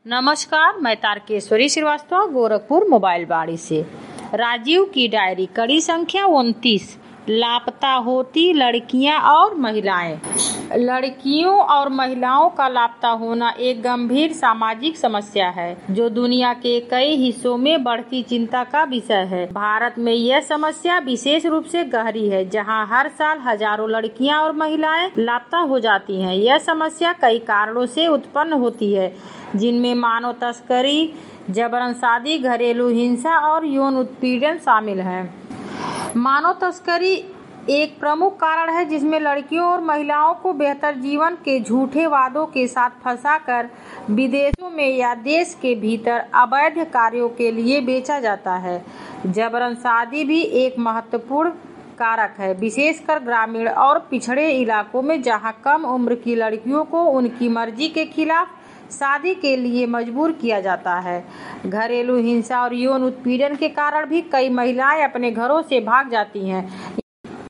नमस्कार, मैं तारकेश्वरी श्रीवास्तव गोरखपुर मोबाइल बाड़ी से। राजीव की डायरी कड़ी संख्या 29। लापता होती लड़कियां और महिलाएं। लड़कियों और महिलाओं का लापता होना एक गंभीर सामाजिक समस्या है जो दुनिया के कई हिस्सों में बढ़ती चिंता का विषय है। भारत में यह समस्या विशेष रूप से गहरी है, जहां हर साल हजारों लड़कियां और महिलाएं लापता हो जाती हैं। यह समस्या कई कारणों से उत्पन्न होती है, जिनमें मानव तस्करी, जबरन शादी, घरेलू हिंसा और यौन उत्पीड़न शामिल है। मानव तस्करी एक प्रमुख कारण है, जिसमें लड़कियों और महिलाओं को बेहतर जीवन के झूठे वादों के साथ फंसाकर विदेशों में या देश के भीतर अवैध कार्यों के लिए बेचा जाता है। जबरन शादी भी एक महत्वपूर्ण कारक है, विशेषकर ग्रामीण और पिछड़े इलाकों में, जहां कम उम्र की लड़कियों को उनकी मर्जी के खिलाफ शादी के लिए मजबूर किया जाता है। घरेलू हिंसा और यौन उत्पीड़न के कारण भी कई महिलाएं अपने घरों से भाग जाती हैं,